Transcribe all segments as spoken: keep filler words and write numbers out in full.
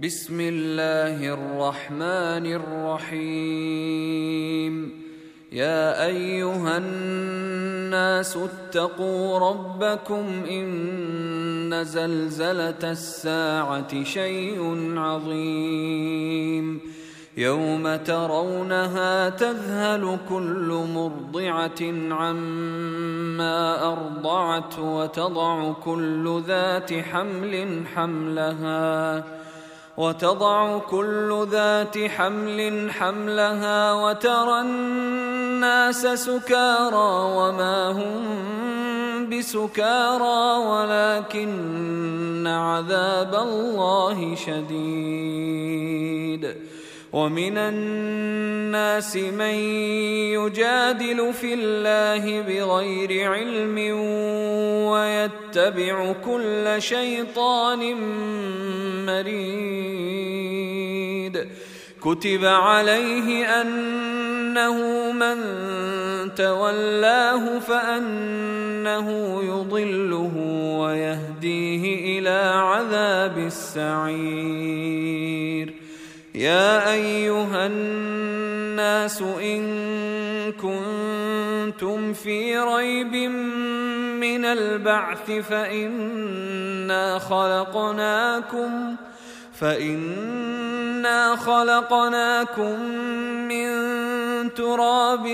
بسم الله الرحمن الرحيم. يا أيها الناس اتقوا ربكم إن زلزلة الساعة شيء عظيم يوم ترونها تذهل كل مرضعة عما أرضعت وتضع كل ذات حمل حملها وتضع كل ذات حمل حملها وترى الناس سكارى وما هم بسكارى ولكن عذاب الله شديد. ومن الناس من يجادل في الله بغير علم ويتبع كل شيطان مريد. كتب عليه أنه من تولاه فأنه يضله ويهديه إلى عذاب السعير. يا أيها الناس إن كنتم في ريب من البعث فإنا خلقناكم فإنا خلقناكم من تراب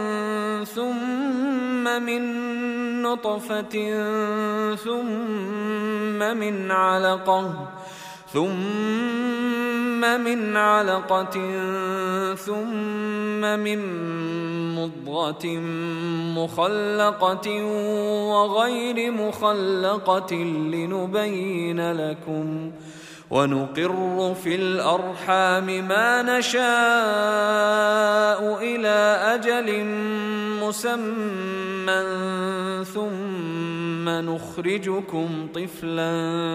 ثم من نطفة ثم من علقة ثم من علقة ثم من مضغة مخلقة وغير مخلقة لنبين لكم ونقر في الأرحام ما نشاء إلى أجل مسمى ثم نخرجكم طفلا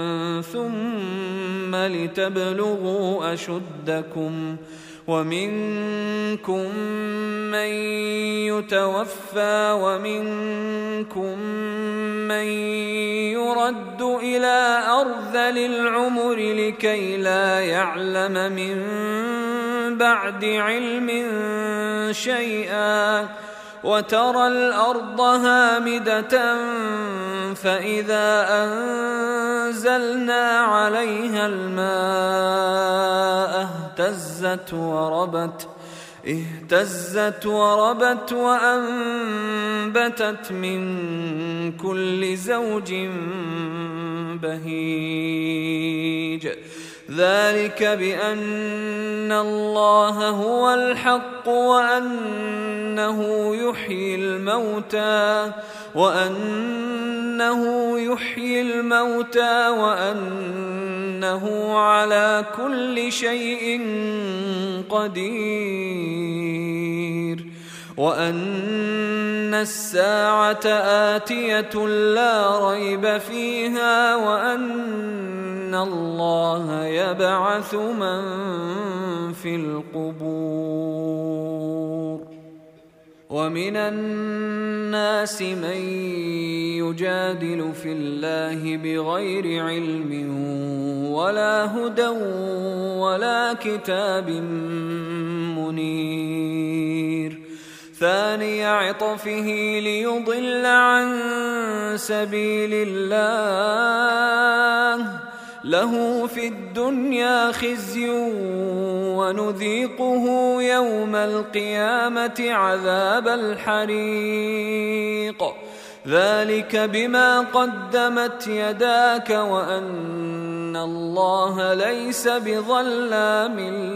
ثم لتبلغوا أشدكم ومنكم من يتوفى ومنكم من يرد إلى أرذل العمر لكي لا يعلم من بعد علم شيئا. وترى الأرض هامدة فإذا أنزلنا عليها الماء اهتزت وربت اهتزت وربت وأنبتت من كل زوج بهيج. ذلك بأن الله هو الحق وأنه يحيي الموتى وأنه يحيي الموتى وأنه على كل شيء قدير وأن الساعة آتية لا ريب فيها وأن الله يبعث من في القبور. ومن الناس من يجادل في الله بغير علم ولا هدى ولا كتاب منير. ثاني عطفه ليضل عن سبيل الله له في الدنيا خزي ونذيقه يوم القيامة عذاب الحريق. ذلك بما قدمت يداك وأن الله ليس بظلام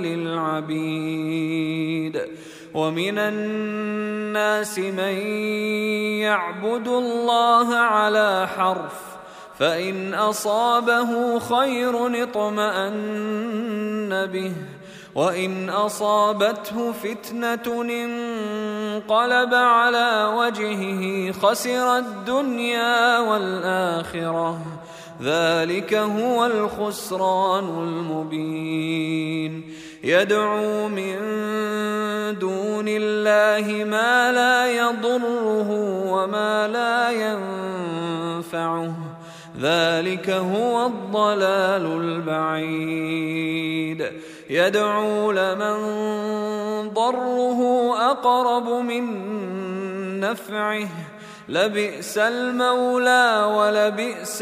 للعبيد. ومن الناس من يعبد الله على حرف فإن أصابه خير اطمأن به وإن أصابته فتنة انقلب على وجهه خسر الدنيا والآخرة. ذلك هو الخسران المبين. يدعو من دون الله ما لا يضره وما لا ينفعه ذلك هو الضلال البعيد. يدعو لمن ضره أقرب من نفعه لبئس المولى ولبئس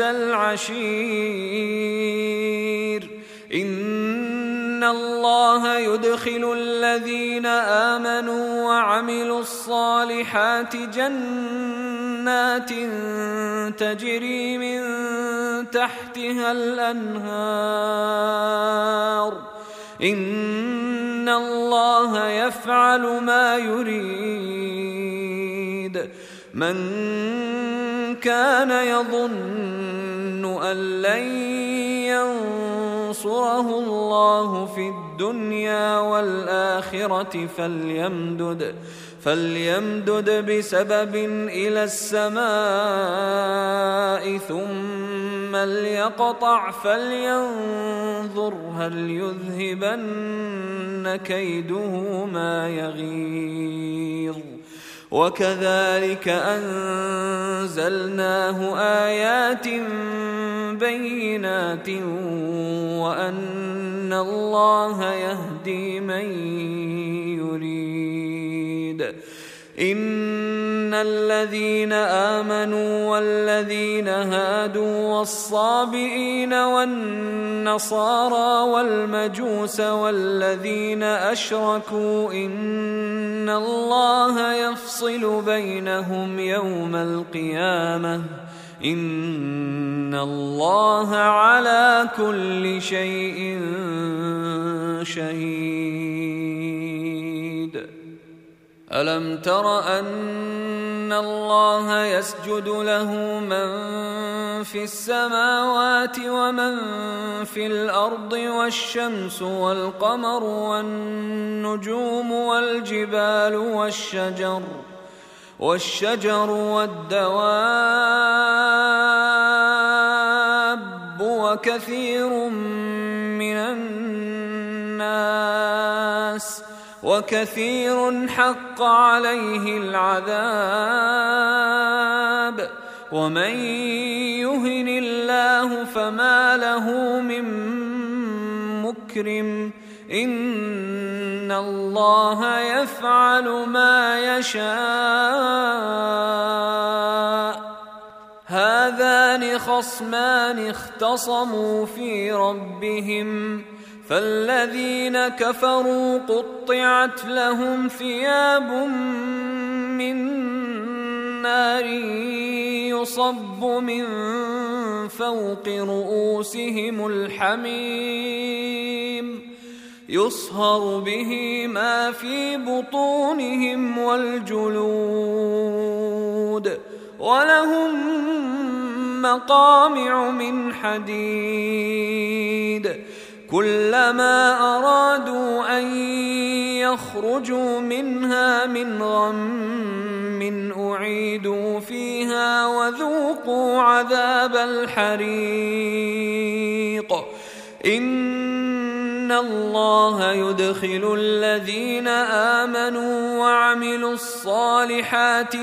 العشير إن الله يدخل الذين آمنوا وعملوا الصالحات جنات تجري من تحتها الأنهار إن الله يفعل ما يريد من كان يظن أن لن ينصره الله في الدنيا والآخرة فليمدد فليمدد بسبب إلى السماء ثم ليقطع فلينظر هل يذهبن كيده ما يغيظ وكذلك أنزلناه آيات بينات وأن الله يهدي من يريد إن الذين آمنوا والذين هادوا والصابئين والنصارى والمجوس والذين أشركوا إن الله يفصل بينهم يوم القيامة إن الله على كل شيء شهيد ألم تر أن الله يسجد له من في السماوات ومن في الأرض والشمس والقمر والنجوم والجبال والشجر والشجر والدواب وكثير من الناس وكثير حق عليه العذاب ومن يهن الله فما له من مكرم إن الله يفعل ما يشاء هذان خصمان اختصموا في ربهم فالذين كفروا قطعت لهم ثياب من نار يصب من فوق رؤوسهم الحميم يصهر به ما في بطونهم والجلود ولهم مقامع من حديد كلما أرادوا أن يخرجوا منها من غم أعيدوا فيها وذوقوا عذاب الحريق إن الله يدخل الذين آمنوا وعملوا الصالحات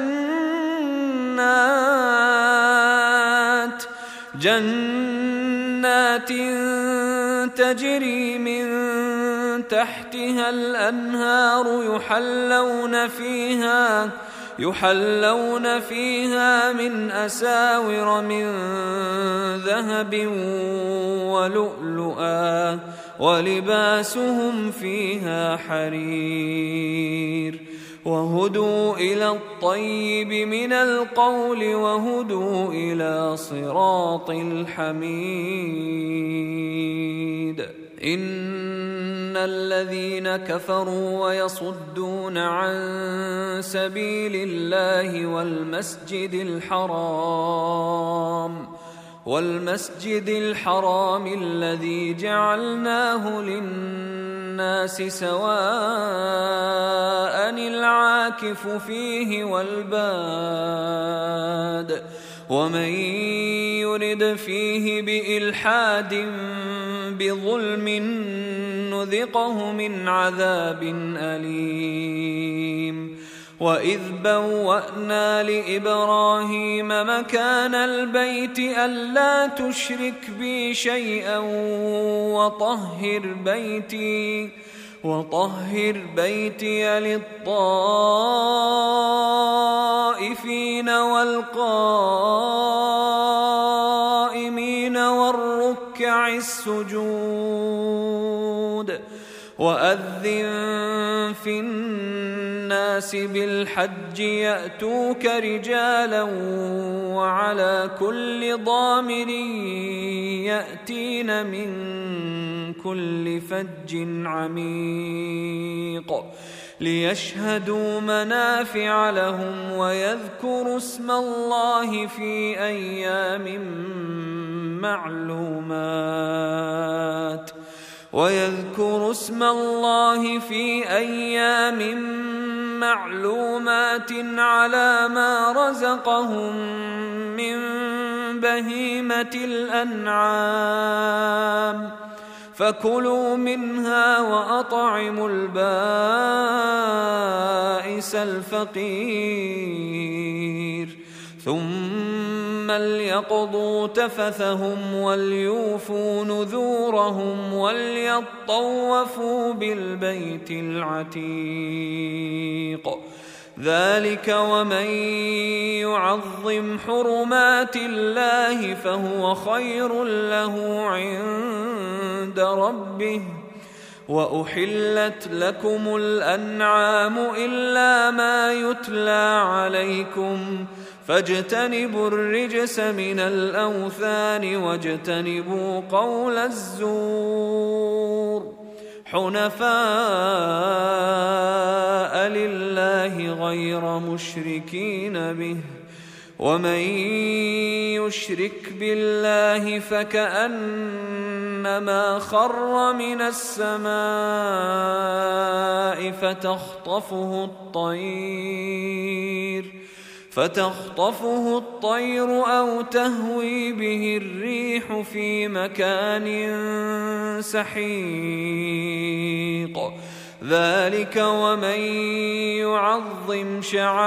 جنات جنات تجري من تحتها الأنهار يحلون فيها يحلون فيها من أساور من ذهب ولؤلؤا ولباسهم فيها حرير وهدوا إلى الطيب من القول وهدوا إلى صراط الحميد إن الذين كفروا ويصدون عن سبيل الله والمسجد الحرام والمسجد الحرام الذي جعلناه للناس سواء العاكف فيه والباد ومن يرد فيه بإلحاد بظلم نذقه من عذاب أليم وإذ بوأنا لإبراهيم مكان البيت ألا تشرك بي شيئا وطهر بيتي وطهر بيتي للطائفين والقائمين والركع السجود وأذن في الناس بالحج يأتوك رجالا وعلى كل ضامر يأتين من كل فج عميق ليشهدوا منافع لهم ويذكروا اسم الله في أيام معلومات ويذكروا اسم الله في أيام معلومات على ما رزقهم من بهيمة الأنعام فكلوا منها وأطعموا البائس الفقير ثم ليقضوا تفثهم وليوفوا نذورهم وليطوفوا بالبيت العتيق ذلك ومن يعظم حرمات الله فهو خير له عند ربه وأحلت لكم الأنعام إلا ما يتلى عليكم فاجتنبوا الرجس من الأوثان واجتنبوا قول الزور حنفاء لله غير مشركين به ومن يشرك بالله فكأنما خر من السماء فتخطفه الطير فتخطفه الطير أو تهوي به الريح في مكان سحيق ذلك ومن يعظم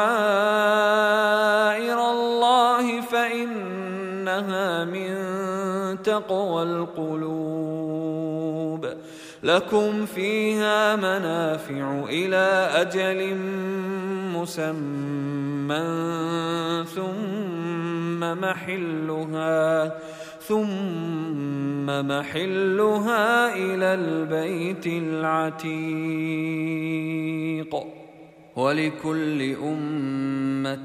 شعائر الله فإنها من تقوى القلوب لكم فيها منافع إلى أجل مسمى ثم محلها ثم محلها إلى البيت العتيق ولكل أمة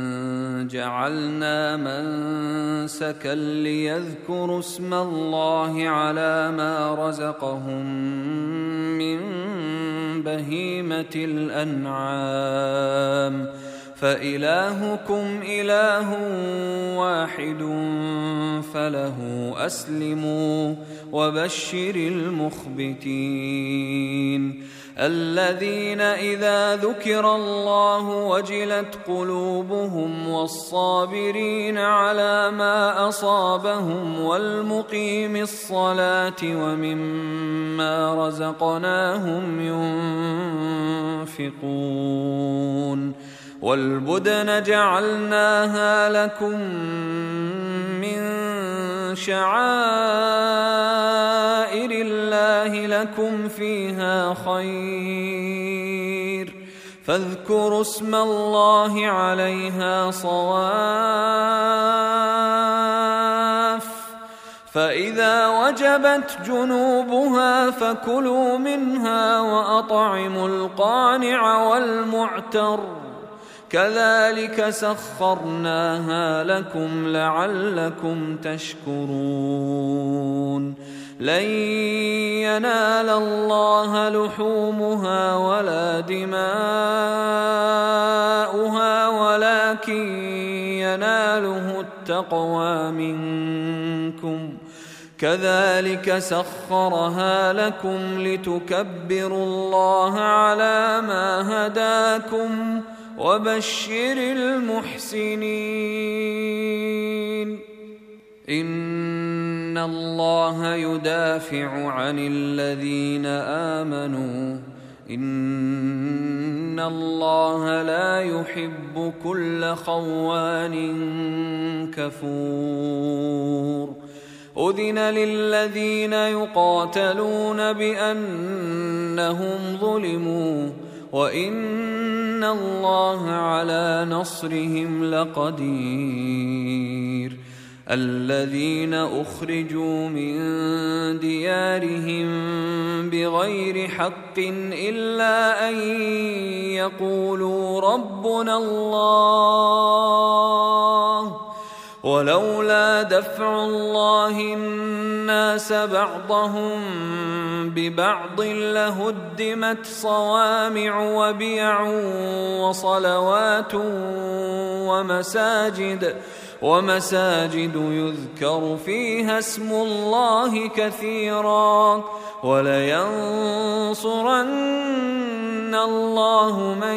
جعلنا منسكا ليذكروا اسم الله على ما رزقهم من بهيمة الأنعام فإلهكم إله واحد فله أسلموا وبشر المخبتين الذين إذا ذكر الله وجلت قلوبهم والصابرين على ما أصابهم والمقيم الصلاة ومما رزقناهم ينفقون والبدن جعلناها لكم من شعائر الله لكم فيها خير فاذكروا اسم الله عليها صواف فإذا وجبت جنوبها فكلوا منها وأطعموا القانع والمعتر كذلك سخرناها لكم لعلكم تشكرون لن ينال الله لحومها ولا دماؤها ولكن يناله التقوى منكم كذلك سخرها لكم لتكبروا الله على ما هداكم وبشر المحسنين إن الله يدافع عن الذين آمنوا إن الله لا يحب كل خوان كفور أذن للذين يقاتلون بأنهم ظلموا وإن الله على نصرهم لقدير الذين أخرجوا من ديارهم بغير حق إلا أن يقولوا ربنا الله ولولا دفع الله الناس بعضهم ببعض لهدمت صوامع وبيع وصلوات ومساجد ومساجد يذكر فيها اسم الله كثيرا ولينصرن الله من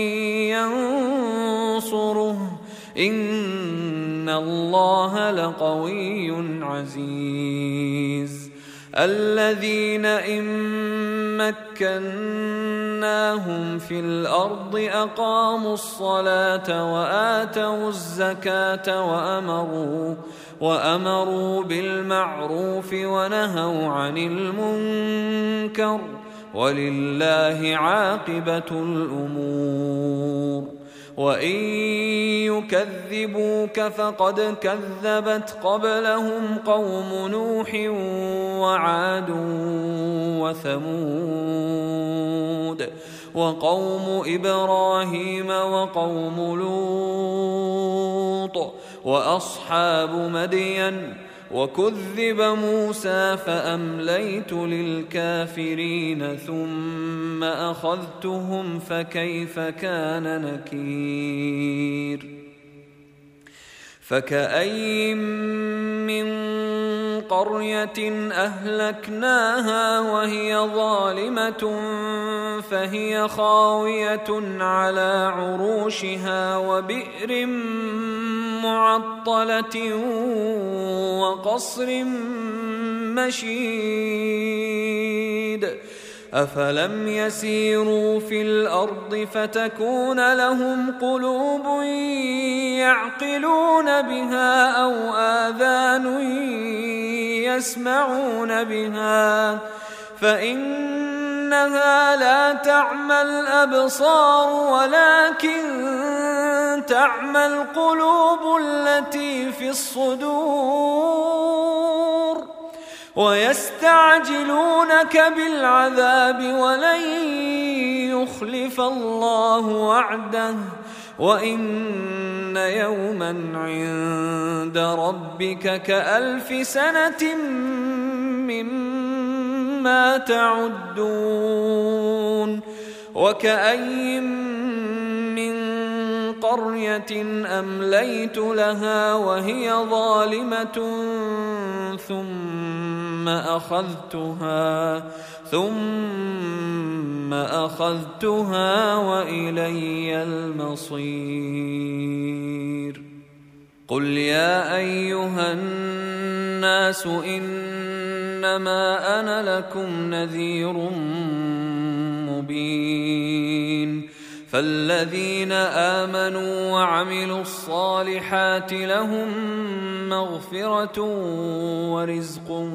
ينصره إن الله لقوي عزيز الذين إن مكناهم في الأرض أقاموا الصلاة وآتوا الزكاة وأمروا وأمروا بالمعروف ونهوا عن المنكر ولله عاقبة الأمور وإن يكذبوك فقد كذبت قبلهم قوم نوح وعاد وثمود وقوم إبراهيم وقوم لوط وأصحاب مدين وكذب موسى فأمليت للكافرين ثم أخذتهم فكيف كان نكير فكأي من قرية أهلكناها وهي ظالمة فهي خاوية على عروشها وبئر معطلة وقصر مشيد أفلم يسيروا في الأرض فتكون لهم قلوب يعقلون بها أو آذان يسمعون بها فإنها لا تعمى الأبصار ولكن تعمى القلوب التي في الصدور ويستعجلونك بالعذاب ولن يخلف الله وعده وإن يوما عند ربك كألف سنة مما تعدون وكأي من قرية أمليت لها وهي ظالمة ثم أخذتها ثم أخذتها وإلي المصير قل يا أيها الناس إنما أنا لكم نذير مبين فالذين آمنوا وعملوا الصالحات لهم مغفرة ورزق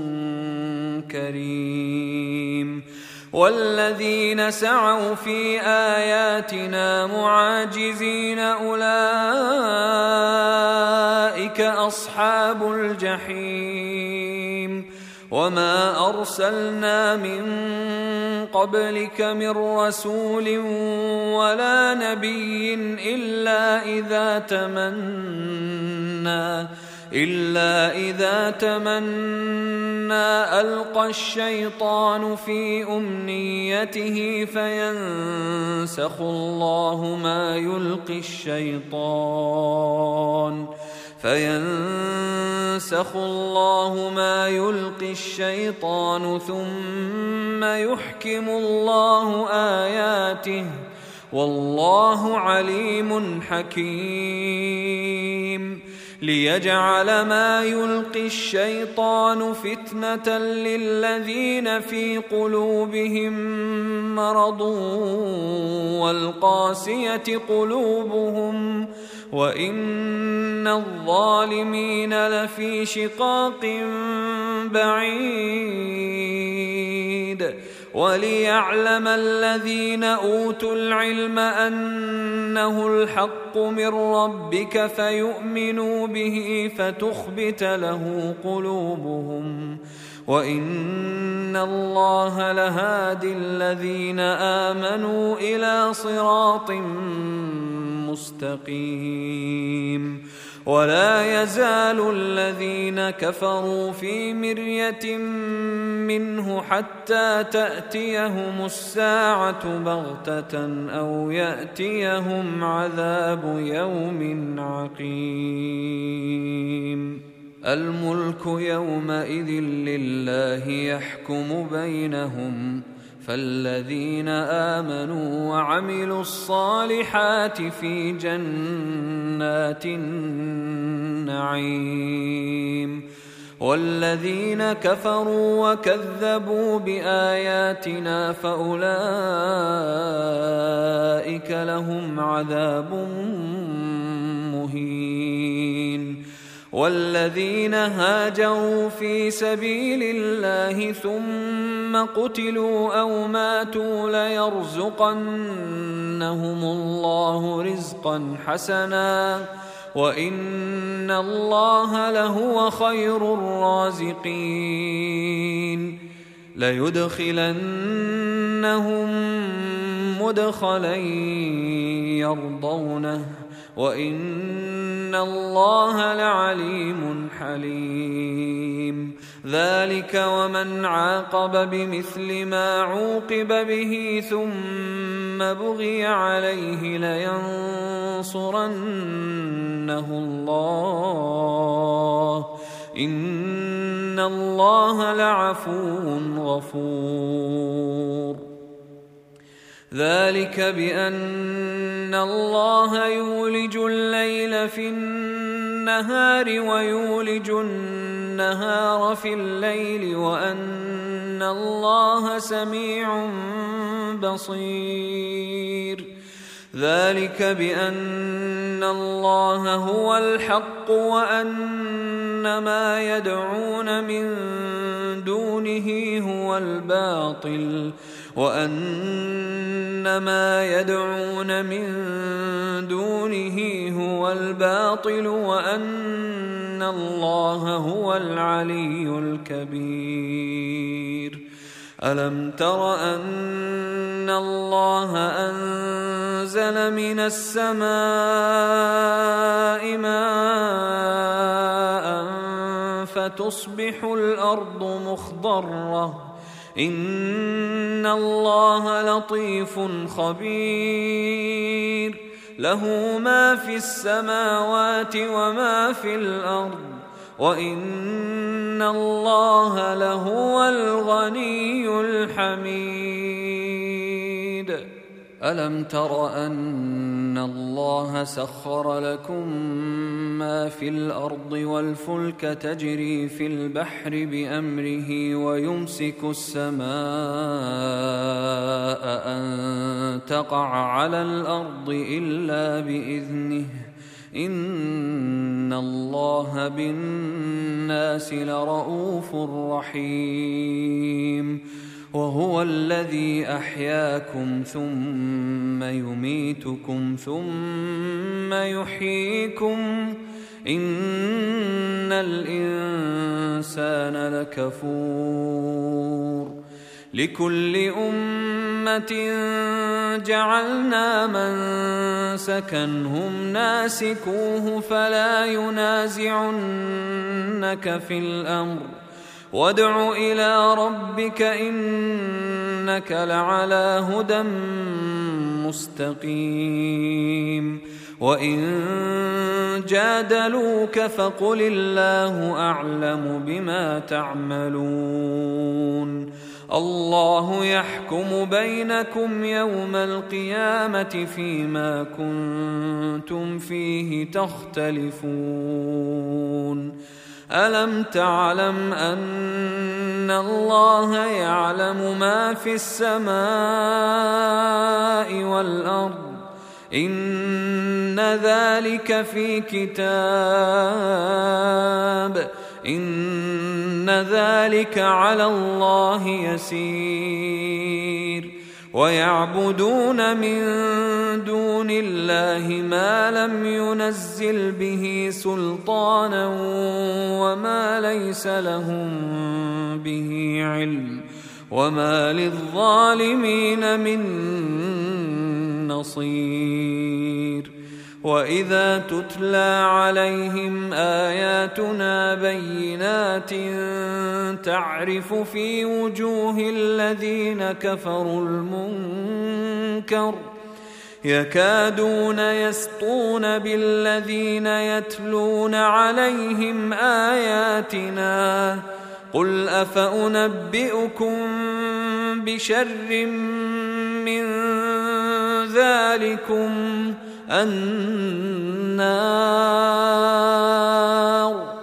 كريم والذين سعوا في آياتنا معاجزين أولئك أصحاب الجحيم وما أرسلنا من قبلك من رسول ولا نبي إلا إذا تمنى إلا إذا تمنى ألقى الشيطان في أمنيته فينسخ الله ما يلقي الشيطان فينسخ الله ما يلقي الشيطان ثم يحكم الله آياته والله عليم حكيم ليجعل ما يلقي الشيطان فتنة للذين في قلوبهم مرض والقاسية قلوبهم وإن الظالمين لفي شقاق بعيد. وليعلم الذين أوتوا العلم أنه الحق من ربك فيؤمنوا به فتخبت له قلوبهم وإن الله لهادي الذين آمنوا إلى صراط مستقيم. ولا يزال الذين كفروا في مرية منه حتى تأتيهم الساعة بغتة أو يأتيهم عذاب يوم عقيم. الملك يومئذ لله يحكم بينهم فالذين آمنوا وعملوا الصالحات في جنات النعيم والذين كفروا وكذبوا بآياتنا فأولئك لهم عذاب مهين. والذين هاجروا في سبيل الله ثم قتلوا أو ماتوا ليرزقنهم الله رزقا حسنا وإن الله لهو خير الرازقين. ليدخلنهم مدخلا يرضونه وإن الله لعليم حليم. ذلك ومن عاقب بمثل ما عوقب به ثم بغي عليه لينصرنه الله إن الله لعفو غفور. ذلك بأن الله يولج الليل في النهار ويولج النهار في الليل وأن الله سميع بصير. ذلك بأن الله هو الحق وأن ما يدعون من دونه هو الباطل وأن ما يدعون من دونه هو الباطل وأن الله هو العلي الكبير. ألم تر أن الله أنزل من السماء ماء فتصبح الأرض مخضرة إن الله لطيف خبير. له ما في السماوات وما في الأرض وإن الله لهو الغني الحميد. ألم تر أن الله سخر لكم ما في الأرض والفلك تجري في البحر بأمره ويمسك السماء أن تقع على الأرض إلا بإذنه إن الله بالناس لرؤوف رحيم. وهو الذي أحياكم ثم يميتكم ثم يحييكم إن الإنسان لكفور. لكل أمة جعلنا منسكا هم ناسكوه فلا ينازعنك في الأمر وادع إلى ربك إنك لعلى هدى مستقيم. وإن جادلوك فقل الله أعلم بما تعملون الله يحكم بينكم يوم القيامة فيما كنتم فيه تختلفون ألم تعلم أن الله يعلم ما في السماء والأرض إن ذلك في كتاب إن ذلك على الله يسير ويعبدون من دون الله ما لم ينزل به سلطانا وما ليس لهم به علم وما للظالمين من نصير وإذا تتلى عليهم آياتنا بينات تعرف في وجوه الذين كفروا المنكر يكادون يسطون بالذين يتلون عليهم آياتنا قل أفأنبئكم بشر من ذلكم النار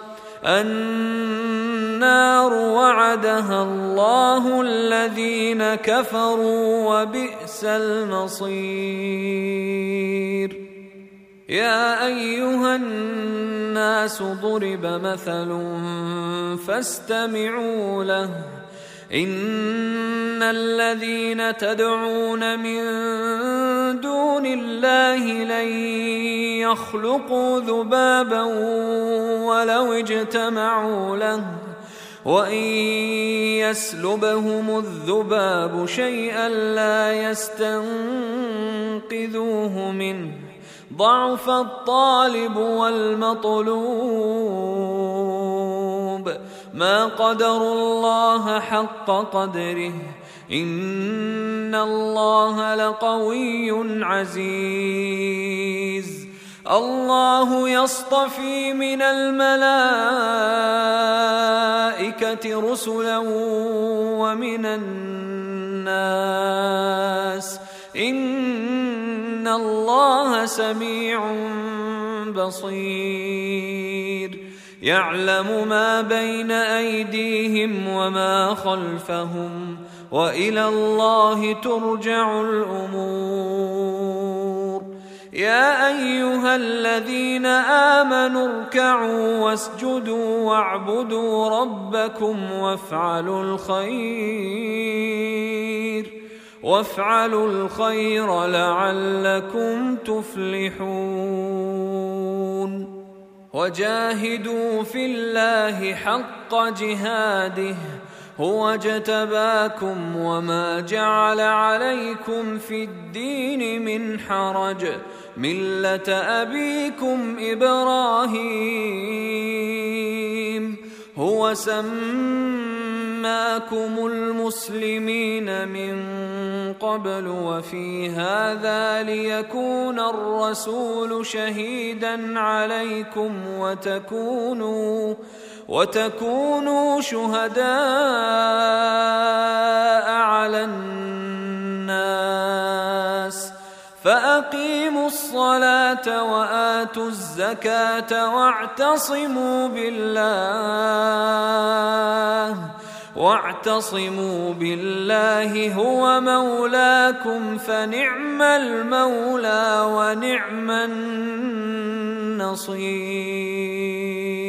النار وعدها الله الذين كفروا وبئس المصير يا أيها الناس ضرب مثل فاستمعوا له إن الذين تدعون من دون الله لن يخلقوا ذبابا ولو اجتمعوا له وإن يسلبهم الذباب شيئا لا يستنقذوه منه ضعف الطالب والمطلوب ما قدروا الله حق قدره إن الله لقوي عزيز الله يصطفي من الملائكة رسلا ومن الناس إن الله سميع بصير يعلم ما بين أيديهم وما خلفهم وإلى الله ترجع الأمور يا أيها الذين آمنوا اركعوا واسجدوا واعبدوا ربكم وافعلوا الخير وافعلوا الخير لعلكم تفلحون وجاهدوا في الله حق جهاده هو اجتباكم وما جعل عليكم في الدين من حرج ملة أبيكم إبراهيم هو سماكم المسلمين من قبل وفي هذا ليكون الرسول شهيدا عليكم وتكونوا وتكونوا شهداء على الناس فأقيموا الصلاة وآتوا الزكاة واعتصموا بالله واعتصموا بالله هو مولاكم فنعم المولى ونعم النصير.